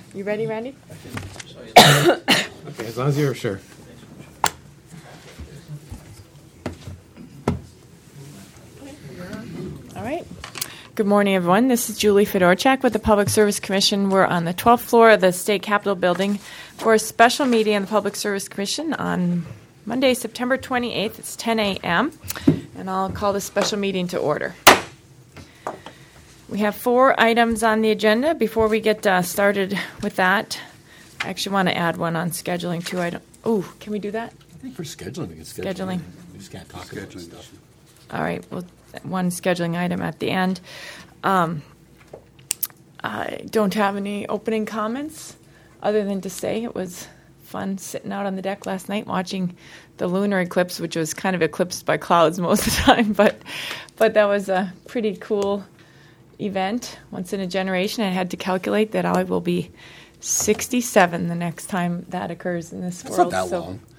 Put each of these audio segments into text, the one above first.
You ready, Randy? Okay, as long as you're sure. All right. Good morning, everyone. This is Julie Fedorchak with the Public Service Commission. We're on the 12th floor of the State Capitol building for a special meeting of the Public Service Commission on Monday, September 28th. It's 10 a.m., and I'll call this special meeting to order. We have 4 items on the agenda. Before we get started with that, I actually want to add one on scheduling, too. Oh, can we do that? I think for scheduling, we can schedule. Scheduling. We just can't talk about stuff. All right. Well, one scheduling item at the end. I don't have any opening comments other than to say it was fun sitting out on the deck last night watching the lunar eclipse, which was kind of eclipsed by clouds most of the time, but that was a pretty cool event, once in a generation. I had to calculate that I will be 67 the next time that occurs in this world. That's not that long.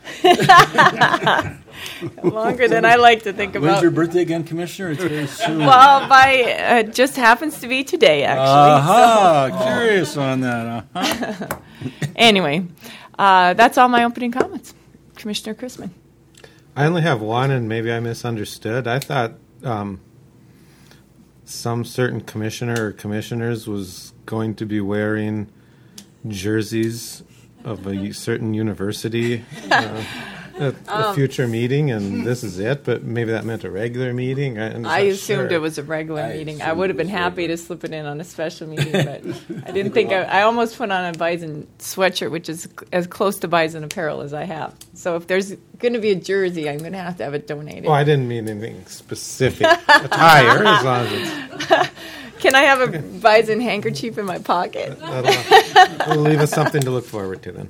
Longer than I like to think about. When's your birthday again, Commissioner? It's very soon. Well, it just happens to be today, actually. Curious on that. Anyway, that's all my opening comments. Commissioner Chrisman. I only have one, and maybe I misunderstood. I thought some certain commissioner or commissioners was going to be wearing jerseys of a certain university at a future meeting, and this is it, but maybe that meant a regular meeting. I assumed it was a regular meeting. I would have been happy to slip it in on a special meeting, but I didn't think I almost put on a Bison sweatshirt, which is as close to Bison apparel as I have. So if there's going to be a jersey, I'm going to have it donated. Well, I didn't mean anything specific attire, as long as it's... Can I have a Bison handkerchief in my pocket? That'll leave us something to look forward to then.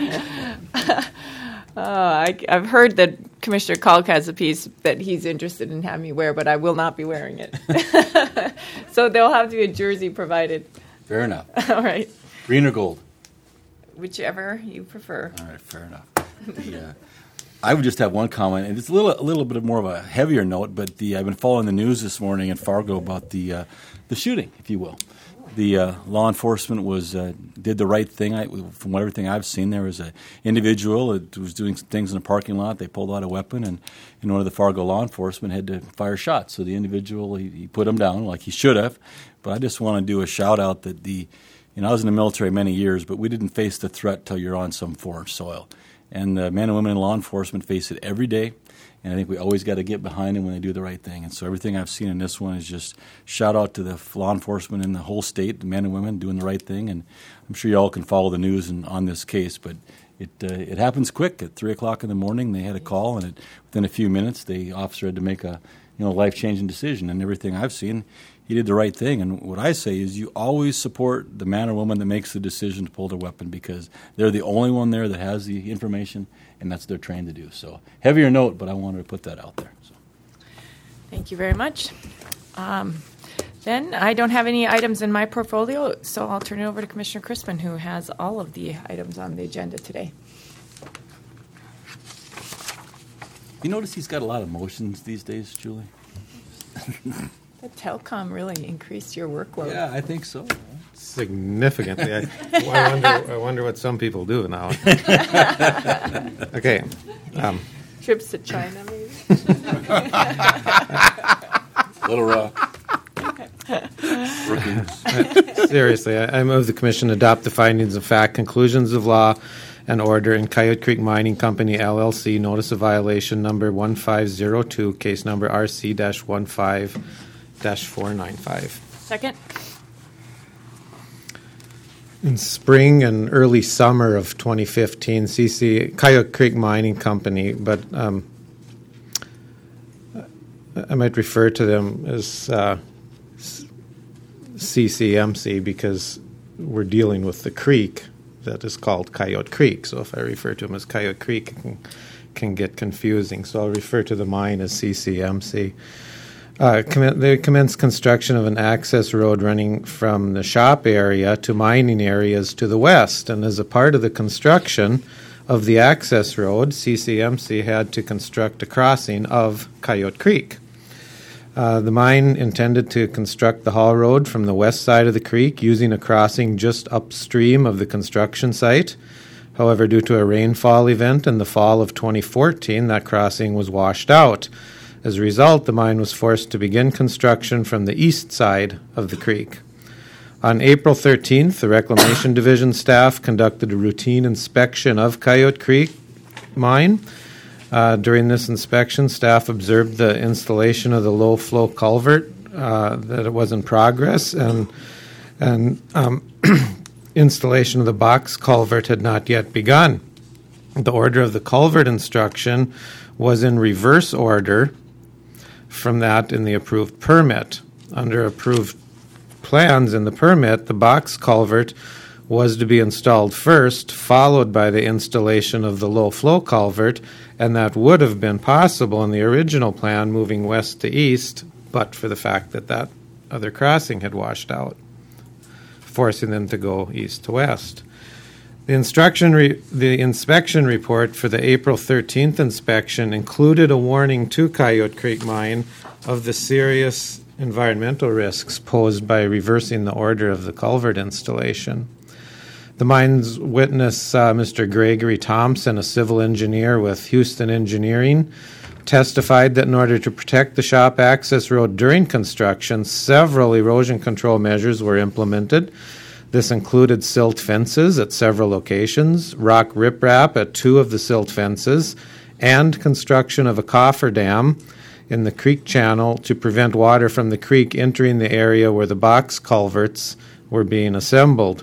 I've heard that Commissioner Kalk has a piece that he's interested in having me wear, but I will not be wearing it. So there'll have to be a jersey provided. Fair enough. All right. Green or gold? Whichever you prefer. All right, fair enough. I would just have one comment, and it's a little bit more of a heavier note, but I've been following the news this morning in Fargo about the shooting, if you will. The law enforcement did the right thing. From everything I've seen, there was an individual that was doing some things in the parking lot. They pulled out a weapon, and one of the Fargo law enforcement had to fire shots. So the individual, he put him down like he should have. But I just want to do a shout-out that I was in the military many years, but we didn't face the threat till you're on some foreign soil. And the men and women in law enforcement face it every day. And I think we always got to get behind them when they do the right thing. And so everything I've seen in this one is just shout out to the law enforcement in the whole state, the men and women doing the right thing. And I'm sure you all can follow the news on this case, but it happens quick. At 3 o'clock in the morning, they had a call, and within a few minutes, the officer had to make a life-changing decision. And everything I've seen, he did the right thing. And what I say is you always support the man or woman that makes the decision to pull their weapon, because they're the only one there that has the information, and that's what they're trained to do. So heavier note, but I wanted to put that out there. So. Thank you very much. Then I don't have any items in my portfolio, so I'll turn it over to Commissioner Chrisman, who has all of the items on the agenda today. You notice he's got a lot of motions these days, Julie? The telecom really increased your workload. Yeah, I think so. Significantly. I wonder what some people do now. Okay. Trips to China, maybe? Little Rock. Seriously, I move the Commission adopt the findings of fact, conclusions of law, and order in Coyote Creek Mining Company, LLC, notice of violation number 1502, case number RC-15-495. Second. In spring and early summer of 2015, Coyote Creek Mining Company, but I might refer to them as CCMC because we're dealing with the creek that is called Coyote Creek. So if I refer to them as Coyote Creek, it can get confusing. So I'll refer to the mine as CCMC. They commenced construction of an access road running from the shop area to mining areas to the west. And as a part of the construction of the access road, CCMC had to construct a crossing of Coyote Creek. The mine intended to construct the haul road from the west side of the creek using a crossing just upstream of the construction site. However, due to a rainfall event in the fall of 2014, that crossing was washed out. As a result, the mine was forced to begin construction from the east side of the creek. On April 13th, the Reclamation Division staff conducted a routine inspection of Coyote Creek mine. During this inspection, staff observed the installation of the low-flow culvert, that it was in progress, and installation of the box culvert had not yet begun. The order of the culvert instruction was in reverse order from that in the approved permit. Under approved plans in the permit, the box culvert was to be installed first, followed by the installation of the low-flow culvert, and that would have been possible in the original plan moving west to east, but for the fact that that other crossing had washed out, forcing them to go east to west. The inspection report for the April 13th inspection included a warning to Coyote Creek Mine of the serious environmental risks posed by reversing the order of the culvert installation. The mine's witness, Mr. Gregory Thompson, a civil engineer with Houston Engineering, testified that in order to protect the shop access road during construction, several erosion control measures were implemented. This included silt fences at several locations, rock riprap at 2 of the silt fences, and construction of a coffer dam in the creek channel to prevent water from the creek entering the area where the box culverts were being assembled.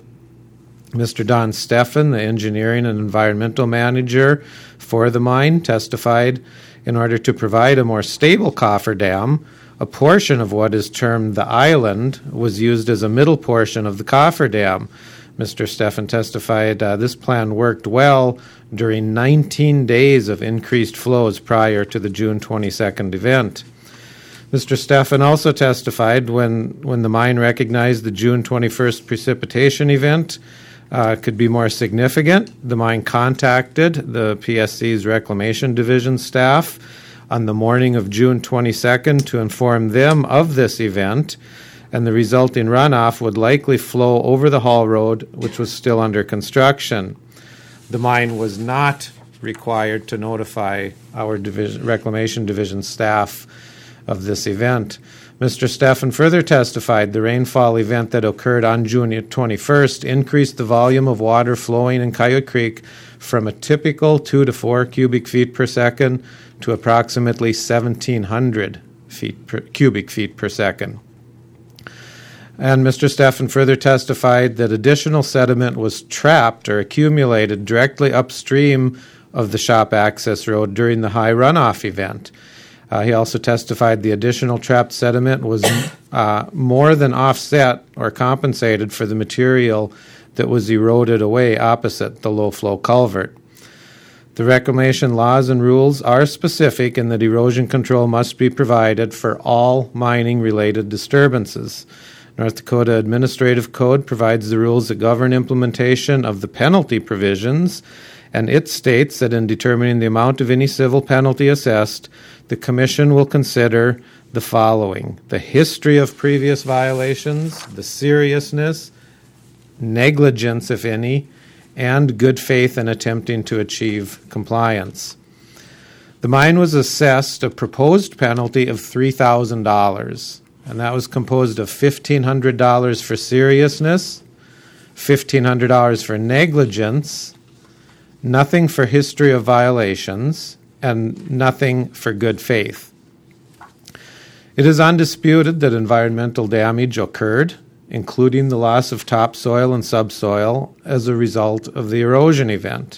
Mr. Don Steffen, the engineering and environmental manager for the mine, testified in order to provide a more stable coffer dam, a portion of what is termed the island was used as a middle portion of the coffer dam. Mr. Steffen testified this plan worked well during 19 days of increased flows prior to the June 22nd event. Mr. Steffen also testified when the mine recognized the June 21st precipitation event could be more significant, the mine contacted the PSC's Reclamation Division staff on the morning of June 22nd to inform them of this event, and the resulting runoff would likely flow over the haul road, which was still under construction. The mine was not required to notify our Reclamation Division staff of this event. Mr. Steffen further testified the rainfall event that occurred on June 21st increased the volume of water flowing in Coyote Creek from a typical 2 to 4 cubic feet per second to approximately 1,700 cubic feet per second. And Mr. Steffen further testified that additional sediment was trapped or accumulated directly upstream of the shop access road during the high runoff event. He also testified the additional trapped sediment was more than offset or compensated for the material that was eroded away opposite the low-flow culvert. The reclamation laws and rules are specific in that erosion control must be provided for all mining-related disturbances. North Dakota Administrative Code provides the rules that govern implementation of the penalty provisions, and it states that in determining the amount of any civil penalty assessed, the Commission will consider the following: the history of previous violations, the seriousness, negligence, if any, and good faith in attempting to achieve compliance. The mine was assessed a proposed penalty of $3,000, and that was composed of $1,500 for seriousness, $1,500 for negligence, nothing for history of violations, and nothing for good faith. It is undisputed that environmental damage occurred, including the loss of topsoil and subsoil as a result of the erosion event.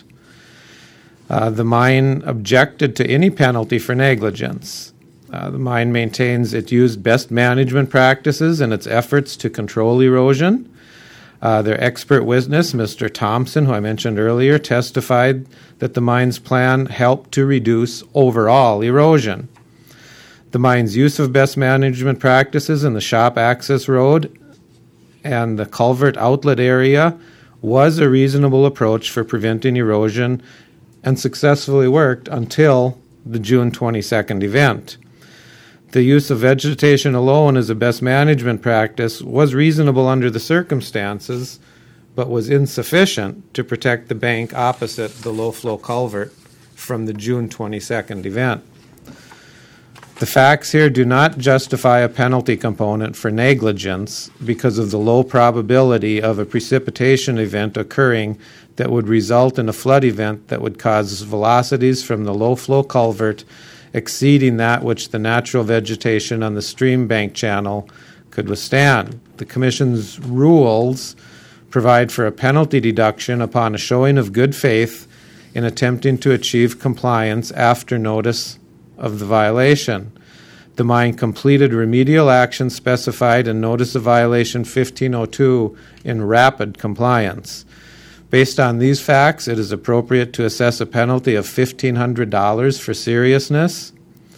The mine objected to any penalty for negligence. The mine maintains it used best management practices in its efforts to control erosion. Their expert witness, Mr. Thompson, who I mentioned earlier, testified that the mine's plan helped to reduce overall erosion. The mine's use of best management practices in the shop access road and the culvert outlet area was a reasonable approach for preventing erosion and successfully worked until the June 22nd event. The use of vegetation alone as a best management practice was reasonable under the circumstances, but was insufficient to protect the bank opposite the low-flow culvert from the June 22nd event. The facts here do not justify a penalty component for negligence because of the low probability of a precipitation event occurring that would result in a flood event that would cause velocities from the low-flow culvert exceeding that which the natural vegetation on the stream bank channel could withstand. The Commission's rules provide for a penalty deduction upon a showing of good faith in attempting to achieve compliance after notice of the violation. The mine completed remedial action specified in Notice of Violation 1502 in rapid compliance. Based on these facts, it is appropriate to assess a penalty of $1,500 for seriousness,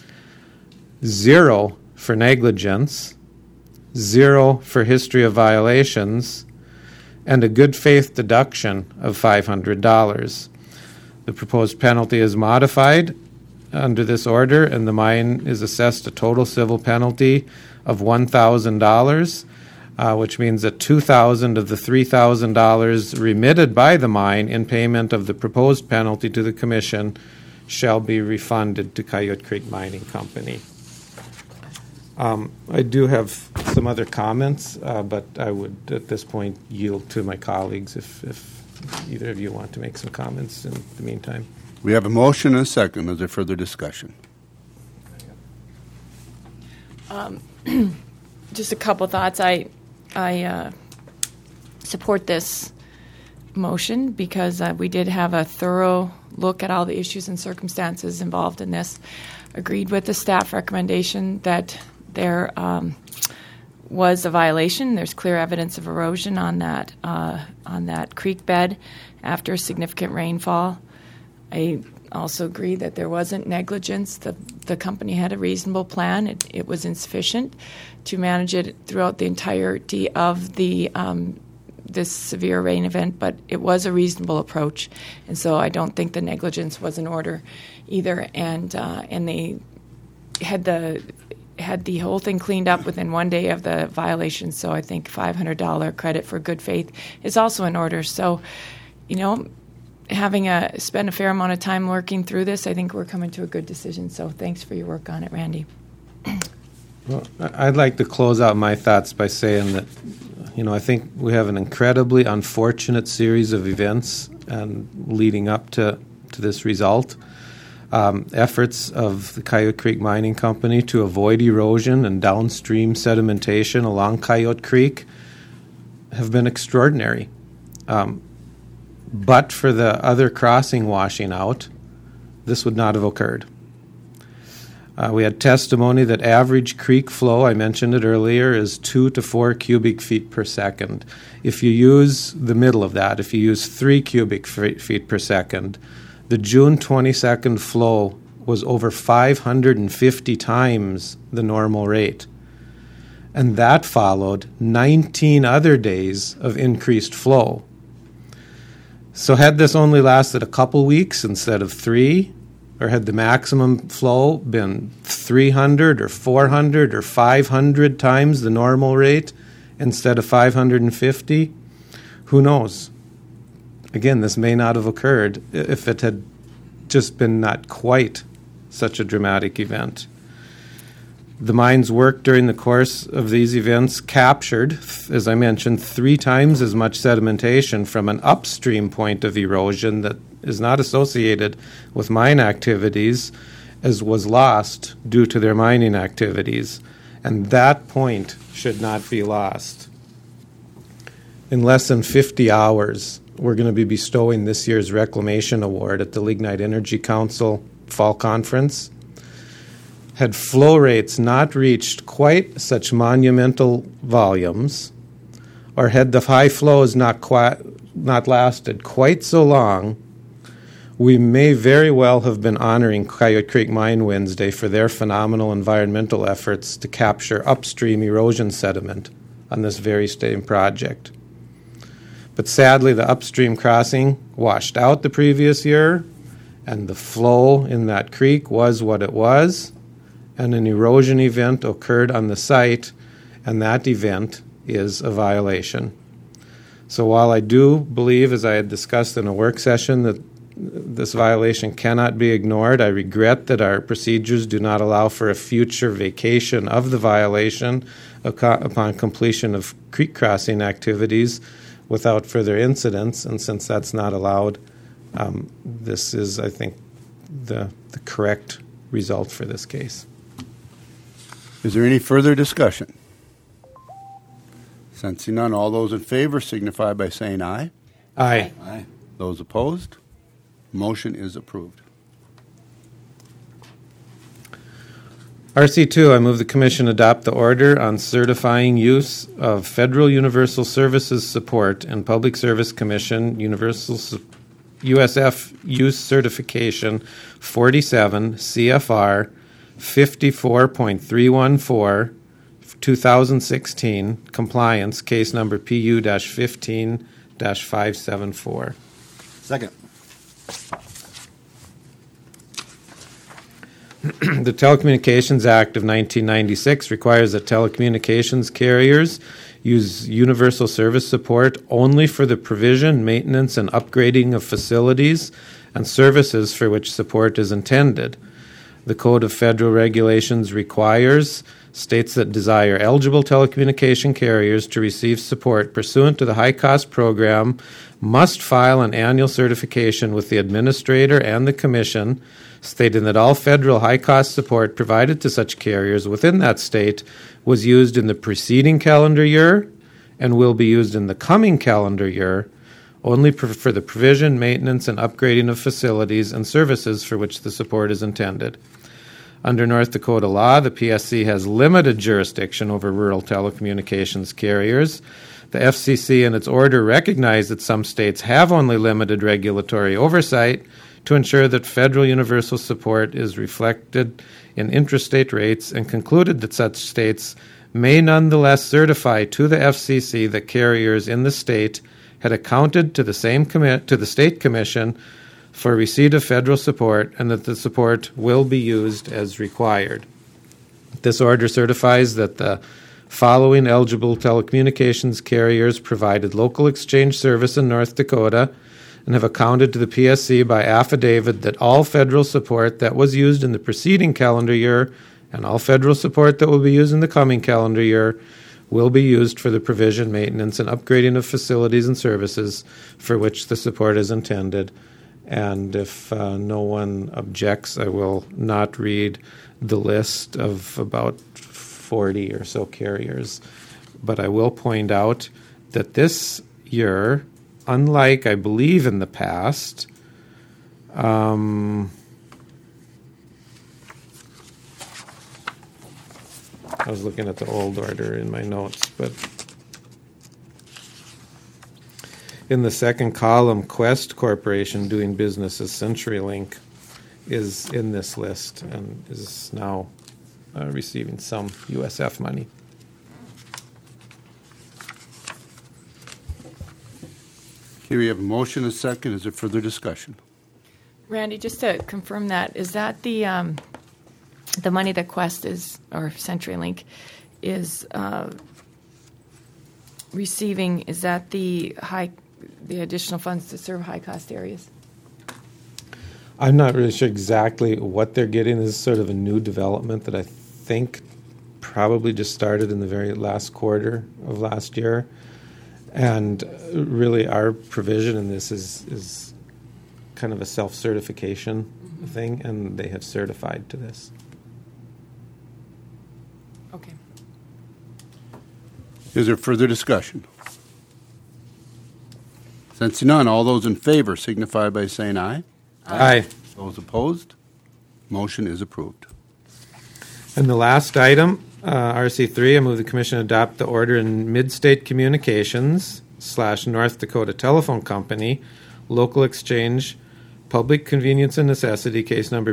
0 for negligence, 0 for history of violations, and a good faith deduction of $500. The proposed penalty is modified under this order, and the mine is assessed a total civil penalty of $1,000, which means that $2,000 of the $3,000 remitted by the mine in payment of the proposed penalty to the Commission shall be refunded to Coyote Creek Mining Company. I do have some other comments, but I would at this point yield to my colleagues if either of you want to make some comments in the meantime. We have a motion and a second. Is there further discussion? Just a couple thoughts. I support this motion because we did have a thorough look at all the issues and circumstances involved in this. Agreed with the staff recommendation that there was a violation. There's clear evidence of erosion on that creek bed after significant rainfall. I also agree that there wasn't negligence. The company had a reasonable plan. It was insufficient to manage it throughout the entirety of this severe rain event, but it was a reasonable approach, and so I don't think the negligence was in order either. And they had the whole thing cleaned up within 1 day of the violation. So I think $500 credit for good faith is also in order. So, having spent a fair amount of time working through this, I think we're coming to a good decision. So thanks for your work on it, Randy. Well, I'd like to close out my thoughts by saying that, I think we have an incredibly unfortunate series of events and leading up to this result. Efforts of the Coyote Creek Mining Company to avoid erosion and downstream sedimentation along Coyote Creek have been extraordinary. But for the other crossing washing out, this would not have occurred. We had testimony that average creek flow, I mentioned it earlier, is 2 to 4 cubic feet per second. If you use the middle of that, if you use 3 cubic feet per second, the June 22nd flow was over 550 times the normal rate. And that followed 19 other days of increased flow. So had this only lasted a couple weeks instead of 3, or had the maximum flow been 300 or 400 or 500 times the normal rate instead of 550, who knows? Again, this may not have occurred if it had just been not quite such a dramatic event. The mine's work during the course of these events captured, as I mentioned, 3 times as much sedimentation from an upstream point of erosion that is not associated with mine activities as was lost due to their mining activities. And that point should not be lost. In less than 50 hours, we're going to be bestowing this year's Reclamation Award at the Lignite Energy Council Fall Conference. Had flow rates not reached quite such monumental volumes, or had the high flows not lasted quite so long, we may very well have been honoring Coyote Creek Mine Wednesday for their phenomenal environmental efforts to capture upstream erosion sediment on this very same project. But sadly, the upstream crossing washed out the previous year, and the flow in that creek was what it was, and an erosion event occurred on the site, and that event is a violation. So while I do believe, as I had discussed in a work session, that this violation cannot be ignored, I regret that our procedures do not allow for a future vacation of the violation upon completion of creek crossing activities without further incidents. And since that's not allowed, this is, I think, the correct result for this case. Is there any further discussion? Sensing none, all those in favor signify by saying aye. Aye. Aye. Those opposed? Motion is approved. RC2, I move the Commission adopt the order on certifying use of Federal Universal Services Support and Public Service Commission USF Use Certification 47 CFR 54.314 2016 compliance, case number PU-15-574. Second. The Telecommunications Act of 1996 requires that telecommunications carriers use universal service support only for the provision, maintenance, and upgrading of facilities and services for which support is intended. The Code of Federal Regulations states that desire eligible telecommunication carriers to receive support pursuant to the high-cost program must file an annual certification with the administrator and the Commission stating that all federal high-cost support provided to such carriers within that state was used in the preceding calendar year and will be used in the coming calendar year only for the provision, maintenance, and upgrading of facilities and services for which the support is intended. Under North Dakota law, the PSC has limited jurisdiction over rural telecommunications carriers. The FCC in its order recognized that some states have only limited regulatory oversight to ensure that federal universal support is reflected in intrastate rates and concluded that such states may nonetheless certify to the FCC that carriers in the state had accounted to the state commission for receipt of federal support and that the support will be used as required. This order certifies that the following eligible telecommunications carriers provided local exchange service in North Dakota and have accounted to the PSC by affidavit that all federal support that was used in the preceding calendar year and all federal support that will be used in the coming calendar year will be used for the provision, maintenance, and upgrading of facilities and services for which the support is intended. And if no one objects, I will not read the list of about 40 or so carriers. But I will point out that this year, unlike, I believe, in the past, I was looking at the old order in my notes, but in the second column, Quest Corporation, doing business as CenturyLink, is in this list and is now receiving some USF money. Here we have a motion and a second. Is there further discussion? Randy, just to confirm that, is that the money that Quest is, or CenturyLink, is receiving, is that the additional funds to serve high-cost areas? I'm not really sure exactly what they're getting. This is sort of a new development that I think probably just started in the very last quarter of last year. And really our provision in this is kind of a self-certification thing, and they have certified to this. Okay. Is there further discussion? Since none, all those in favor signify by saying aye. Aye. Those opposed? Motion is approved. And the last item, RC3, I move the Commission adopt the order in Mid-State Communications / North Dakota Telephone Company, Local Exchange, Public Convenience and Necessity, case number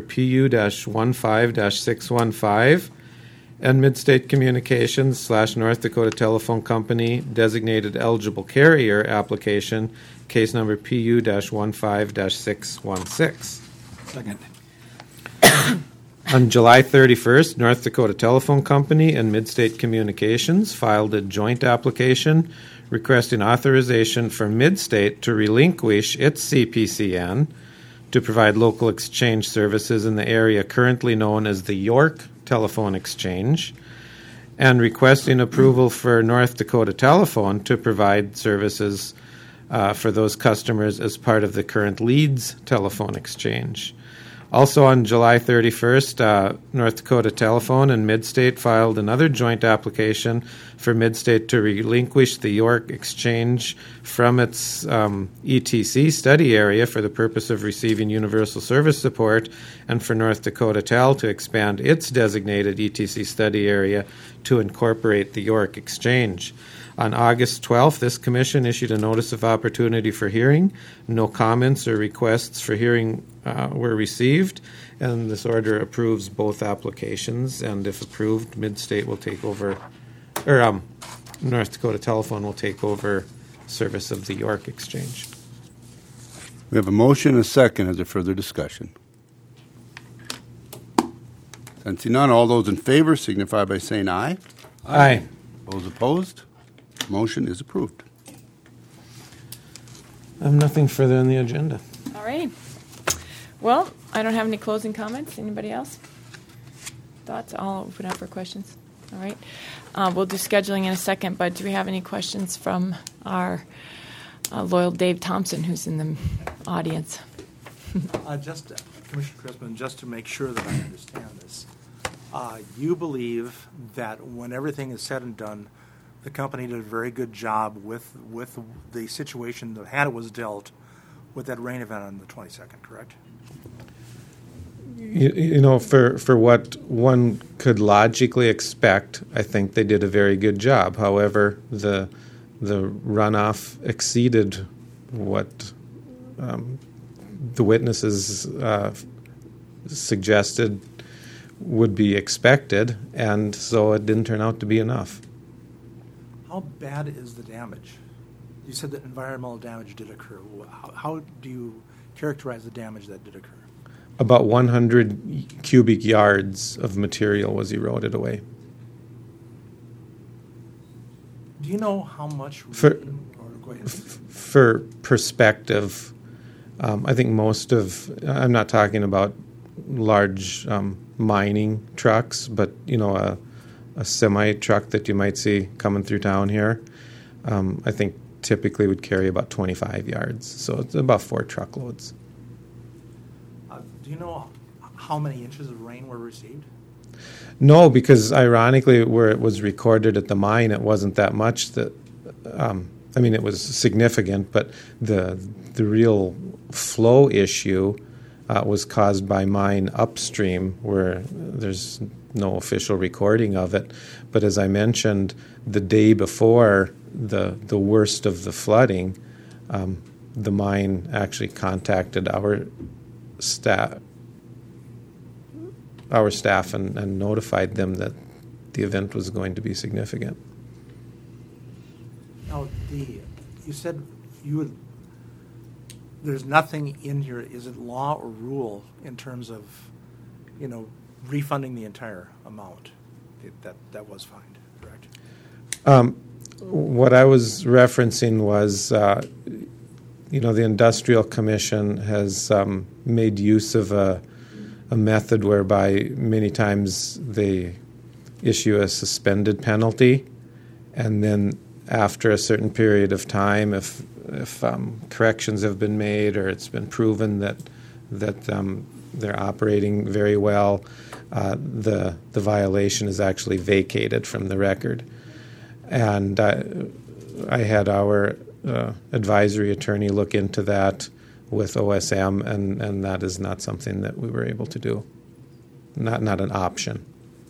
PU-15-615, and Mid-State Communications / North Dakota Telephone Company, Designated Eligible Carrier application, case number PU-15-616. Second. On July 31st, North Dakota Telephone Company and Midstate Communications filed a joint application requesting authorization for Midstate to relinquish its CPCN to provide local exchange services in the area currently known as the York Telephone Exchange, and requesting approval for North Dakota Telephone to provide services for those customers as part of the current Leeds Telephone Exchange. Also on July 31st, North Dakota Telephone and Midstate filed another joint application for Midstate to relinquish the York Exchange from its ETC study area for the purpose of receiving universal service support, and for North Dakota Tel to expand its designated ETC study area to incorporate the York Exchange. On August 12th, this commission issued a notice of opportunity for hearing. No comments or requests for hearing were received, and this order approves both applications, and if approved, Midstate will take over, or North Dakota Telephone will take over service of the York Exchange. We have a motion and a second. Is there further discussion? Sensing none, all those in favor signify by saying aye. Aye. Those opposed? Motion is approved. I have nothing further on the agenda. All right. Well, I don't have any closing comments. Anybody else? Thoughts? I'll open up for questions. All right. We'll do scheduling in a second, but do we have any questions from our loyal Dave Thompson, who's in the audience? Commissioner Chrisman, just to make sure that I understand this, you believe that when everything is said and done, the company did a very good job with the situation, the hand it was dealt with that rain event on the 22nd, correct? You know, for what one could logically expect, I think they did a very good job. However, the runoff exceeded what the witnesses suggested would be expected, and so it didn't turn out to be enough. How bad is the damage? You said that environmental damage did occur. How do you characterize the damage that did occur? About 100 cubic yards of material was eroded away. Do you know how much? For perspective, I think I'm not talking about large mining trucks, but a semi truck that you might see coming through town here, I think typically would carry about 25 yards. So it's about 4 truckloads. Do you know how many inches of rain were received? No, because ironically, where it was recorded at the mine, it wasn't that much. It was significant, but the real flow issue was caused by mine upstream, where there's no official recording of it. But as I mentioned, the day before the worst of the flooding, the mine actually contacted our staff and notified them that the event was going to be significant. Now, you said there's nothing in here. Is it law or rule in terms of, refunding the entire amount that was fined, correct? What I was referencing was, the Industrial Commission has made use of a method whereby many times they issue a suspended penalty, and then after a certain period of time, if corrections have been made or it's been proven that they're operating very well, the violation is actually vacated from the record. And I had our advisory attorney look into that with OSM, and that is not something that we were able to do. Not an option.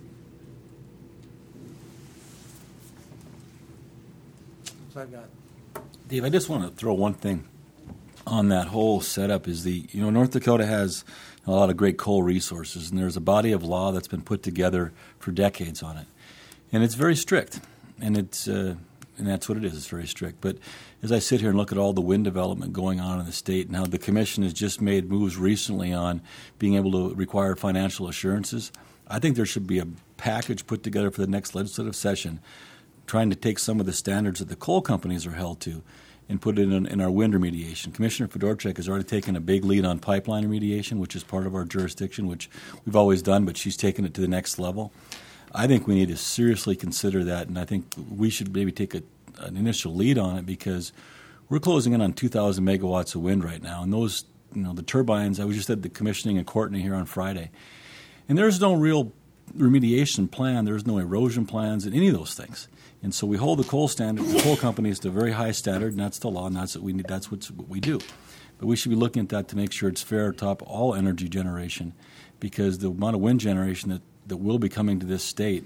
So I've got. Dave, I just want to throw one thing on that whole setup is North Dakota has a lot of great coal resources, and there's a body of law that's been put together for decades on it. And it's very strict, and it's And that's what it is. It's very strict. But as I sit here and look at all the wind development going on in the state and how the Commission has just made moves recently on being able to require financial assurances, I think there should be a package put together for the next legislative session trying to take some of the standards that the coal companies are held to and put it in our wind remediation. Commissioner Fedorchak has already taken a big lead on pipeline remediation, which is part of our jurisdiction, which we've always done, but she's taken it to the next level. I think we need to seriously consider that, and I think we should maybe take an initial lead on it because we're closing in on 2,000 megawatts of wind right now, and those, the turbines. I was just at the commissioning in Courtenay here on Friday, and there's no real remediation plan. There's no erosion plans and any of those things. And so we hold the coal companies to a very high standard, and that's the law, and that's what we need. That's what we do. But we should be looking at that to make sure it's fair atop all energy generation, because the amount of wind generation that will be coming to this state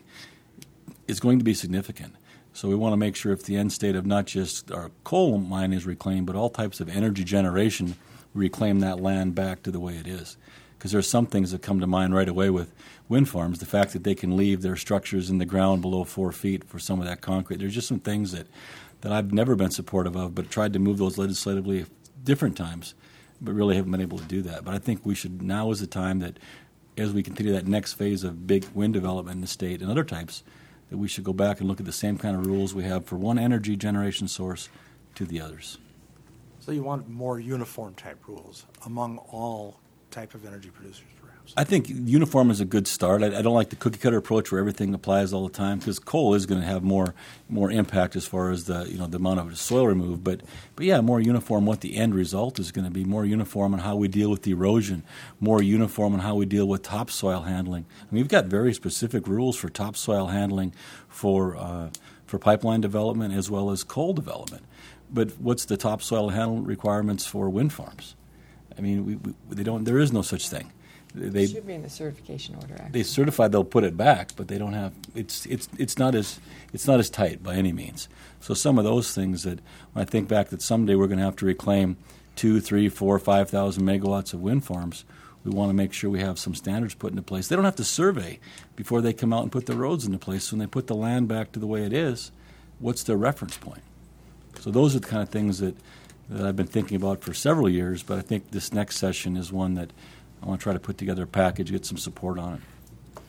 is going to be significant. So we want to make sure if the end state of not just our coal mine is reclaimed, but all types of energy generation, we reclaim that land back to the way it is. Because there are some things that come to mind right away with wind farms, the fact that they can leave their structures in the ground below 4 feet for some of that concrete. There's just some things that I've never been supportive of, but tried to move those legislatively different times, but really haven't been able to do that. But I think now is the time that as we continue that next phase of big wind development in the state and other types, that we should go back and look at the same kind of rules we have for one energy generation source to the others. So you want more uniform type rules among all type of energy producers, perhaps? I think uniform is a good start. I don't like the cookie cutter approach where everything applies all the time, because coal is going to have more impact as far as the amount of soil removed. But yeah, more uniform what the end result is going to be. More uniform on how we deal with the erosion. More uniform on how we deal with topsoil handling. I mean, we've got very specific rules for topsoil handling for pipeline development as well as coal development. But what's the topsoil handling requirements for wind farms? I mean, they don't. There is no such thing. It should be in the certification order. Actually. They certify they'll put it back, but they don't have. It's not as tight by any means. So some of those things that when I think back that someday we're going to have to reclaim 2, 3, 4, 5,000 megawatts of wind farms, we want to make sure we have some standards put into place. They don't have to survey before they come out and put the roads into place. So when they put the land back to the way it is, what's their reference point? So those are the kind of things that I've been thinking about for several years, but I think this next session is one that I want to try to put together a package, get some support on it.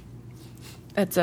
That's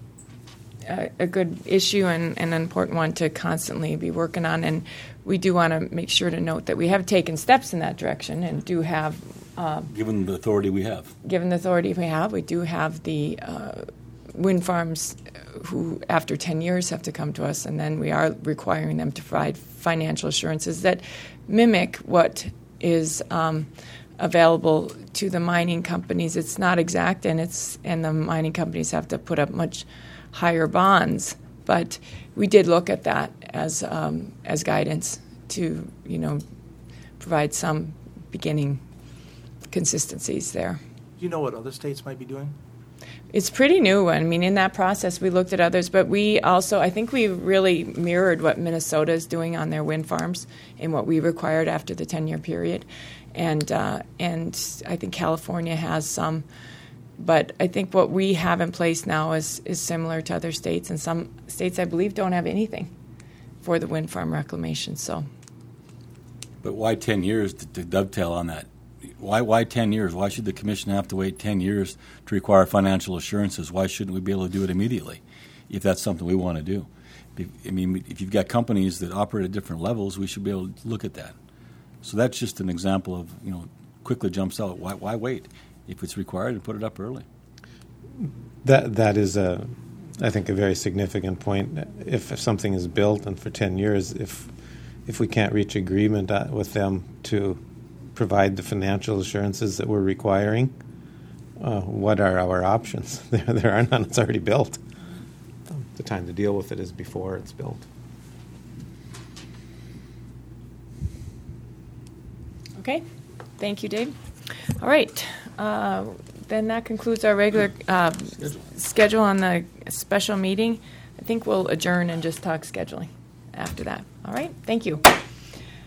a good issue and an important one to constantly be working on, and we do want to make sure to note that we have taken steps in that direction and do have... given the authority we have. Given the authority we do have the wind farms who, after 10 years, have to come to us, and then we are requiring them to provide financial assurances that mimic what is available to the mining companies. It's not exact, and the mining companies have to put up much higher bonds. But we did look at that as guidance to provide some beginning consistencies there. Do you know what other states might be doing? It's pretty new. I mean, in that process, we looked at others, but we also, I think we really mirrored what Minnesota is doing on their wind farms and what we required after the 10-year period. And I think California has some, but I think what we have in place now is similar to other states, and some states, I believe, don't have anything for the wind farm reclamation. So, but why 10 years to dovetail on that? Why 10 years? Why should the Commission have to wait 10 years to require financial assurances? Why shouldn't we be able to do it immediately if that's something we want to do? I mean, if you've got companies that operate at different levels, we should be able to look at that. So that's just an example of, quickly jumps out. Why wait? If it's required, to put it up early. That is, I think, a very significant point. If something is built and for 10 years, if we can't reach agreement with them to provide the financial assurances that we're requiring, what are our options? There are none. It's already built. The time to deal with it is before it's built. Okay. Thank you, Dave. All right. Then that concludes our regular schedule on the special meeting. I think we'll adjourn and just talk scheduling after that. All right. Thank you.